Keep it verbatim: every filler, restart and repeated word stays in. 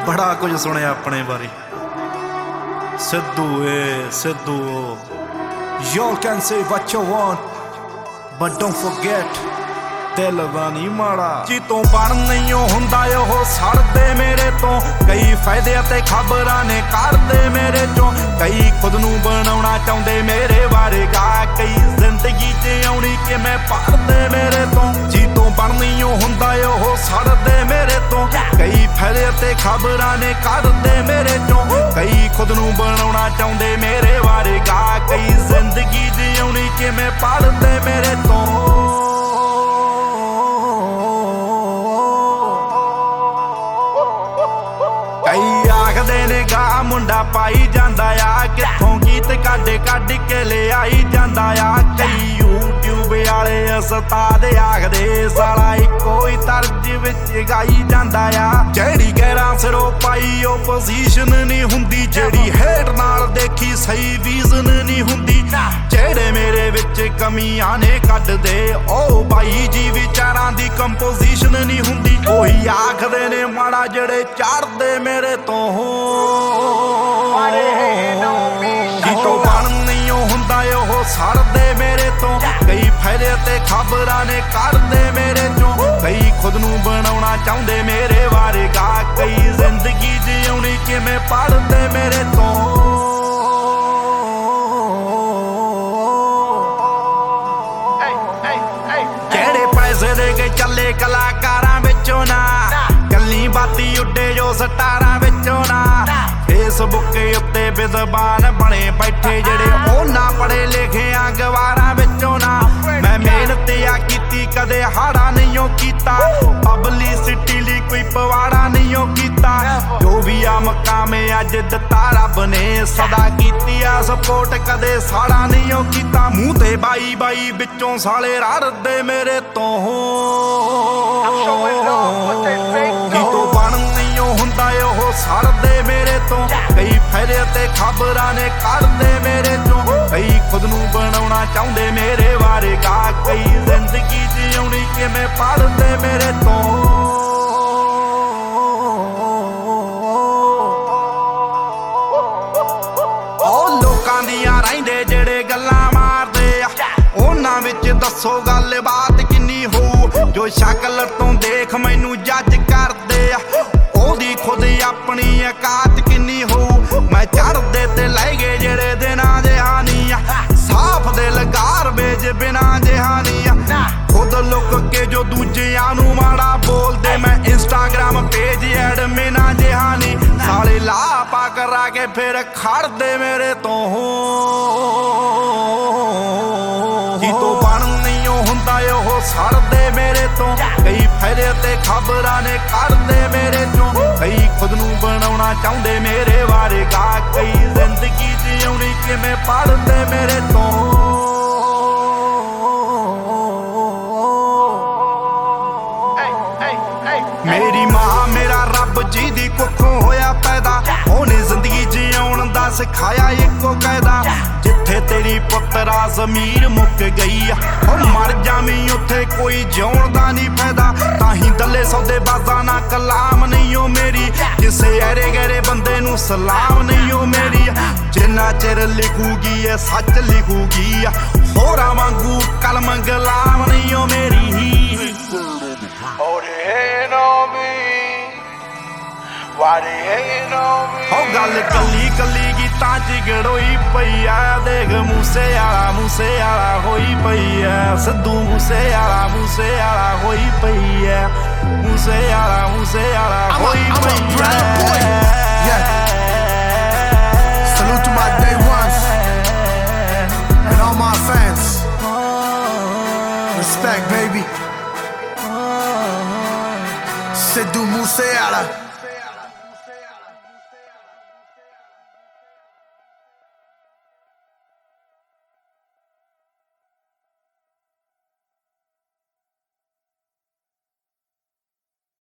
ਬੜਾ ਕੁਝ ਸੁਣਿਆ ਆਪਣੇ ਬਾਰੇ। ਸਿੱਧੂ ਏ Sidhu You can say what you want but don't forget ਦਿਲ ਦਾ ਨੀ ਮਾੜਾ ਜੀ ਤੋਂ ਬਣ ਨਹੀਂ ਹੁੰਦਾ ਉਹ ਸੜਦੇ ਮੇਰੇ ਤੋਂ। ਕਈ ਫਾਇਦੇ ਅਤੇ ਖਬਰਾਂ ਨੇ ਕਰਦੇ ਮੇਰੇ ਚੋਂ। ਕਈ ਖੁਦ ਨੂੰ ਬਣਾਉਣਾ ਚਾਹੁੰਦੇ ਮੇਰੇ ਬਾਰੇ ਗਾ। ਕਈ ਜ਼ਿੰਦਗੀ 'ਚ ਆਉਣੀ ਕਿਵੇਂ ਪੜਦੇ ਮੇਰੇ ਤੋਂ। ਜੀ ਤੋਂ ਬਣ ਨਹੀਂ ਹੁੰਦਾ ਉਹ ਸੜਦੇ ਮੇਰੇ ਤੋਂ। ਕਈ ਫਾਇਦੇ ਅਤੇ ਖਬਰਾਂ ਨੇ ਕਰਦੇ ਮੇਰੇ ਚੋਂ। ਕਈ ਖੁਦ ਨੂੰ ਬਣਾਉਣਾ ਚਾਹੁੰਦੇ ਮੇਰੇ ਬਾਰੇ ਗਾ। ਕਈ ਜ਼ਿੰਦਗੀ 'ਚ ਆਉਣੀ ਕਿਵੇਂ ਪੜਦੇ ਮੇਰੇ ਤੋਂ। ਕਈ ਆਖਦੇ ਨੇ ਗਾ ਮੁੰਡਾ ਪਾਈ ਜਾਂਦਾ ਆ। ਕਿੱਥੋਂ ਗੀਤ ਕੱਢ ਕੱਢ ਕੇ ਲਿਆਈ ਜਾਂਦਾ ਆ। ਕਈ YouTube ਵਾਲੇ ਉਸਤਾਦ ਆਖਦੇ ਸਾਲਾ ਇੱਕੋ ਹੀ ਤਰਜ ਵਿੱਚ ਗਾਈ ਜਾਂਦਾ ਆ। ਜਿਹੜੀ ਗੈਰਾਂ ਸਿਰੋਂ ਪਾਈ ਉਹ ਪੋਜੀਸ਼ਨ ਨਹੀਂ ਹੁੰਦੀ। ਜਿਹੜੀ ਹੇਠ ਨਾਲ ਦੇਖੀ ਸਹੀ ਵਿਜ਼ਨ ਨਹੀਂ ਹੁੰਦੀ। ਜਿਹੜੇ ਮੇਰੇ ਵਿੱਚ ਕਮੀਆਂ ਨੇ ਕੱਢਦੇ ਉਹ ਬਾਈ ਜੀ ਵਿਚਾਰਾਂ ਦੀ ਕੰਪੋਜੀਸ਼ਨ ਨਹੀਂ ਹੁੰਦੀ। ਉਹੀ ਆਖਦੇ ਨੇ ਮਾੜਾ ਜਿਹੜੇ ਚੜਦੇ ਮੇਰੇ ਤੋਂ। ਜੀ ਤੋਂ ਬਣ ਨਹੀਂ ਹੁੰਦਾ ਉਹ ਸੜਦੇ ਮੇਰੇ ਤੋਂ। ਕਈ ਫਾਇਦੇ ਅਤੇ ਖਬਰਾਂ ਨੇ ਕਰਦੇ ਮੇਰੇ ਚੋਂ। ਕਈ ਖੁਦ ਨੂੰ ਬਣਾਉਣਾ ਚਾਹੁੰਦੇ ਮੇਰੇ ਬਾਰੇ ਗਾ। ਕਈ ਜ਼ਿੰਦਗੀ 'ਚ ਆਉਣੀ ਕਿਵੇਂ ਪੜਦੇ ਮੇਰੇ ਤੋਂ। ਜਿਹੜੇ ਪੈਸੇ ਦੇ ਕੇ ਚੱਲੇ ਕਲਾਕਾਰਾਂ ਵਿੱਚੋਂ ਨਾ। ਕੱਲੀ ਬਾਤੀ ਉੱਡੇ ਜੋ ਸਟਾਰਾਂ ਵਿੱਚੋਂ ਨਾ। ਫੇਸਬੁੱਕ ਉੱਤੇ ਵਿਦਵਾਨ ਬਣੇ ਬੈਠੇ ਜਿਹੜੇ ਉਹ ਨਾ ਪੜੇ ਲਿਖਿਆ ਗਵਾਰਾਂ ਵਿੱਚੋਂ ਨਾ। ਮੈਂ ਮਿਹਨਤ ਆ ਕੀਤੀ ਕਦੇ ਹਾੜਾ ਨਹੀਂ ਓ ਕੀਤਾ। ਪਬਲਿਸਿਟੀ ਲਈ ਕੋਈ ਪਵਾੜਾ ਨਹੀਂ ਓ ਕੀਤਾ। ਜੋ ਵੀ ਆ ਮਕਾਮ ਅੱਜ ਦਿੱਤਾ ਰੱਬ ਨੇ ਸਦਾ ਕੀਤੀ ਆ ਸਪੋਰਟ ਕਦੇ ਸਾੜਾ ਨਹੀਂ ਓ ਕੀਤਾ। ਮੂੰਹ ਤੇ ਬਾਈ ਬਾਈ ਵਿੱਚੋਂ ਸਾਲੇ ਰੜਦੇ ਮੇਰੇ ਤੋਂ। ਜੀ ਤੋਂ ਬਣ ਨਹੀਂ ਹੁੰਦਾ ਉਹ ਸੜਦੇ ਮੇਰੇ ਤੋਂ। ਕਈ ਫਾਇਦੇ ਅਤੇ ਖਬਰਾਂ ਨੇ ਕੱਢਦੇ ਮੇਰੇ ਚੋਂ। ਕਈ ਖੁਦ ਨੂੰ ਬਣਾਉਣਾ ਚਾਹੁੰਦੇ ਮੇਰੇ ਬਾਰੇ ਗਾ। ਕਈ ਜ਼ਿੰਦਗੀ 'ਚ ਆਉਣੀ ਕਿਵੇਂ ਪੜਦੇ ਮੇਰੇ ਤੋਂ। ਉਹ ਲੋਕਾਂ ਦੀਆਂ ਰਹਿੰਦੇ ਜਿਹੜੇ ਗੱਲਾਂ ਮਾਰਦੇ ਆ ਉਹਨਾਂ ਵਿੱਚ ਦੱਸੋ ਗੱਲਬਾਤ ਕਿੰਨੀ ਹੋਊ। ਜੋ ਸ਼ਕਲ ਤੋਂ ਦੇਖ ਮੈਨੂੰ ਜੱਜ ਕਰਦੇ ਆ ਉਹਦੀ ਖੁਦ ਆਪਣੀ ਔਕਾਤ ਕਿੰਨੀ ਹੋਊ। ਮੈਂ ਚੜਦੇ ਤੇ ਲੈ ਗਏ ਜਿਹੜੇ ਦਿਨਾਂ ਜਹਾਨੀ ਆ। ਸਾਫ ਦਿਲ ਗਾਰਬੇਜ ਬਿਨਾ ਜਹਾਨੀ ਆ। ਖੁਦ ਲੁੱਕ ਕੇ ਜੋ ਦੂਜਿਆਂ ਨੂੰ ਮਾੜਾ ਬੋਲਦੇ ਮੈਂ ਇੰਸਟਾਗ੍ਰਾਮ ਪੇਜ ਐਡਮਿਨਾ ਜਹਾਨੀ। ਸਾਲੇ ਲਾ ਪਾ ਕਰਾ ਕੇ ਫਿਰ ਖੜਦੇ ਮੇਰੇ ਤੋਂ। ਜੀ ਤੋਂ ਬਣ ਨਹੀਂ ਹੁੰਦਾ ਉਹ ਸੜਦੇ ਮੇਰੇ ਤੋਂ। ਕਈ ਫਾਇਦੇ ਅਤੇ ਖਬਰਾਂ ਨੇ ਕੱਢਦੇ ਮੇਰੇ ਚੋਂ। ਕਈ ਖੁਦ ਨੂੰ ਬਣਾਉਣਾ ਚਾਹੁੰਦੇ ਮੇਰੇ ਬਾਰੇ ਗਾ। ਕਈ ਜ਼ਿੰਦਗੀ 'ਚ ਆਉਣੀ ਕਿਵੇਂ ਪੜਦੇ ਮੇਰੇ ਤੋਂ। ਮੇਰੀ ਮਾਂ ਮੇਰਾ ਰੱਬ ਜੀ ਦੀ ਕੁੱਖੋਂ ਹੋਇਆ ਪੈਦਾ। ਉਹਨੇ ਜ਼ਿੰਦਗੀ 'ਚ ਆਉਣ ਦਾ ਸਿਖਾਇਆ ਇੱਕੋ ਕਾਇਦਾ। ਜਿੱਥੇ ਤੇਰੀ ਪੁੱਤਰਾ ਜ਼ਮੀਰ ਮੁੱਕ ਗਈ ਆ ਉਹ ਮਰ ਜਾਵੀਂ ਉੱਥੇ ਕੋਈ ਜਿਉਣ ਦਾ ਨਹੀਂ ਫਾਇਦਾ। ਤਾਂ ਹੀ ਦੱਲੇ ਸੌਦੇਬਾਜ਼ਾਂ ਨਾ ਕਲਾਮ ਨਹੀਂ ਓ ਮੇਰੀ। ਕਿਸੇ ਐਰੇ ਗੈਰੇ ਬੰਦੇ ਨੂੰ ਸਲਾਮ ਨਹੀਂ ਓ ਮੇਰੀ। ਜਿੰਨਾ ਚਿਰ ਲਿਖੂਗੀ ਇਹ ਸੱਚ ਲਿਖੂਗੀ। ਹੋਰਾਂ ਵਾਂਗੂ ਕਲਮ ਗੁਲਾਮ ਨਹੀਂ ਓ ਮੇਰੀ। ਉਹ ਗੱਲ ਕੱਲੀ ਕੱਲੀ ਗੀਤਾਂ 'ਚ ਗੜੋਈ ਪਈ ਆ। ਦੇਖ ਮੂਸੇ ਵਾਲਾ ਮੂਸੇ ਵਾਲਾ ਹੋਈ ਪਈ ਆ। ਸਿੱਧੂ ਮੂਸੇ ਵਾਲਾ ਮੂਸੇ ਵਾਲਾ ਹੋਈ ਪਈ ਆ। ਮੂਸੇ ਵਾਲਾ ਮੂਸੇ ਵਾਲਾ ਹੋਈ ਪਈ ਆ। Salute to my day ones and all my fans. Respect, baby. Sidhu Moosewala.